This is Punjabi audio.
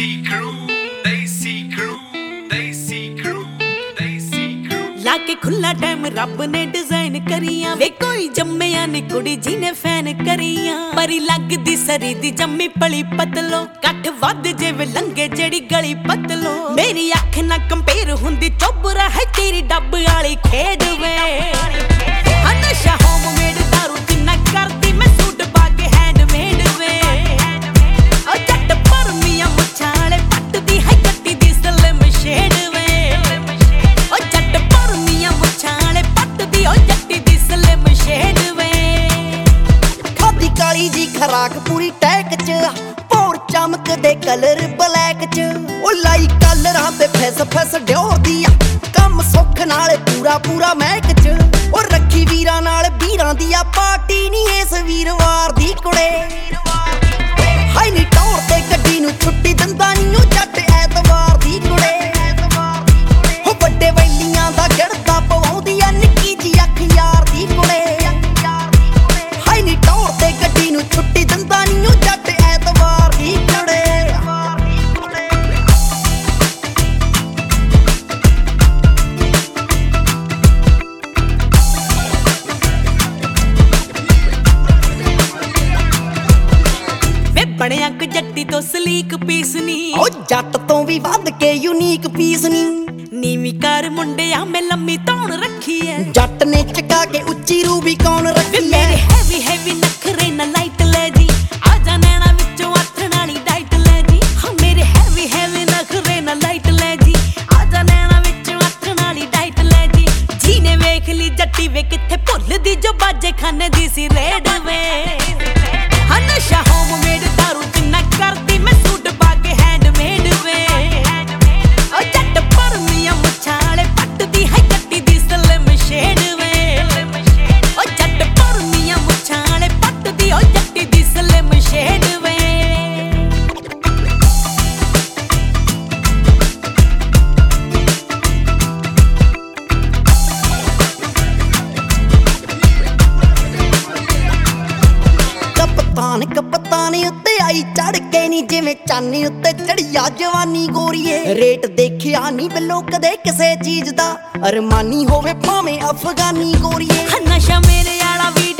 लाके खुला टाइम रब ने डिजाइन करिया वे कोई जम्मिया नी कुड़ी जी ने फैन करिया परी लगदी सरी दी जम्मी पली पतलो कट वध जिवे लंगे जड़ी गली पतलो मेरी अख ना कंपेयर हुंदी चोबरा है तेरी डब वाली खेड वे नशा होममेड दारू जिन्ना करदी मैं सूट पाके हैंडमेड वे ओ जट पर मियां मुछाले पटदी है कट्टी दी सलम शेड वे ओ जट पर मियां मुछाले पटदी ओ जट्टी दी सलम शेड वे खादी काली जी खराक पूरी टैक च पोर चमकदे कलर ब्लैक च ओ लाई कलरां ते फैस फैस ड्योर दी कम सुख नाल पूरा पूरा महक च ओ रखी वीरां नाल वीरां दी पार्टी नी इस वीरवार दी कुड़े हाई नी टौर ते गड्डी नूं छुट्टी दिंदा नी ओ जट ऐतवार दी कुड़े हो ਵੱਡੇ ਵੈਲੀਆਂ ਦਾ ਗੜਦਾ ਪਵਾਉਂਦੀ ਆ ਨਿੱਕੀ ਜੀ ਅੱਖ ਯਾਰ ਦੀ ਕੁੜੇ ਹਾਈ ਨੀ ਟੌਰ ਤੇ ਗੱਡੀ ਨੂੰ ਛੁੱਟੀ ਦਿੰਦਾ ਨੀ ਉਹ ਜੱਟ ਐਤਵਾਰ ਦੀ ਕੁੜੇ ਵੇ ਬਣਿਆ ਕ ਜੱਟੀ ਤੋਂ ਸਲੀਕ ਪੀਸ ਨੀ ਉਹ ਜੱਟ ਤੋਂ ਵੀ ਵੱਧ ਕੇ ਯੂਨੀਕ ਪੀਸ ਨੀ ਨੀਵੀਂ ਕਰ ਮੁੰਡਿਆ ਮੈਂ ਲੰਮੀ ਧੌਣ ਰੱਖੀ ਐ ਜੱਟ ਨੇ ਚਕਾ ਕੇ ਉੱਚੀ ਰੂਬੀ ਕੌਣ ਰੱਖੀ ਐ ਮੇਰੇ ਹੈਵੀ ਹੈਵੀ ਨਖਰੇ ਨਾ ਲਾਈਟ ਲੈ ਜੀ ਆ ਜਾ ਨੈਣਾ ਵਿੱਚੋਂ ਆਥਣ ਵਾਲੀ ਡਾਈਟ ਲੈ ਜੀ ਹਾਂ ਮੇਰੇ ਹੈਵੀ ਹੈਵੀ ਨਖਰੇ ਨਾ ਲਾਈਟ ਲੈ ਜੀ ਆ ਜਾ ਨੈਣਾ ਵਿੱਚੋਂ ਆਥਣ ਵਾਲੀ ਡਾਈਟ ਲੈ ਜੀ ਜੀ ਨੇ ਵੇਖ ਲਈ ਜੱਟੀ ਵੇ ਕਿੱਥੇ ਭੁੱਲਦੀ ਜੋ ਬਾਜੇ ਖਾਨੇ ਦੀ ਸੀ ਰੇਡ ਵੇ ਹਾਂ ਨਸ਼ਾ ਹੋਮਮੇਡ ਦਾਰੂ ਜਿੰਨਾ ਕਰਦੀ ਮੈਂ ਸੂਟ ਪਾ ਕੇ ਹੈਂਡਮੇਡ ਵੇ ਓ ਜੱਟ ਪਰ ਮੀਆਂ ਮੁਛਾਲੇ ਪੱਟਦੀ ਹੈ ਕੱਟੀ ਦੀ ਸਲਮ ਸ਼ੇਡ ਵੇ ਓ ਜੱਟ ਪਰ ਮੀਆਂ ਮੁਛਾਲੇ ਪੱਟਦੀ ਓ ਜੱਟੀ ਦੀ ਸਲਮ ਸ਼ੇਡ ਵੇ ਕਪਤਾਨ ਉੱਤੇ ਆਈ ਚੜ ਕੇ ਨੀ ਜਿਵੇਂ ਚਾਨੀ ਉੱਤੇ ਚੜਿਆ ਜਵਾਨੀ ਗੋਰੀਏ ਰੇਟ ਦੇਖਿਆ ਨੀ ਬਿੱਲੋ ਕਦੇ ਕਿਸੇ ਚੀਜ਼ ਦਾ ਅਰਮਾਨੀ ਹੋਵੇ ਭਾਵੇਂ ਅਫਗਾਨੀ ਗੋਰੀਏ ਨਸ਼ਾ ਮੇਰੇ ਆਲਾ ਵੀ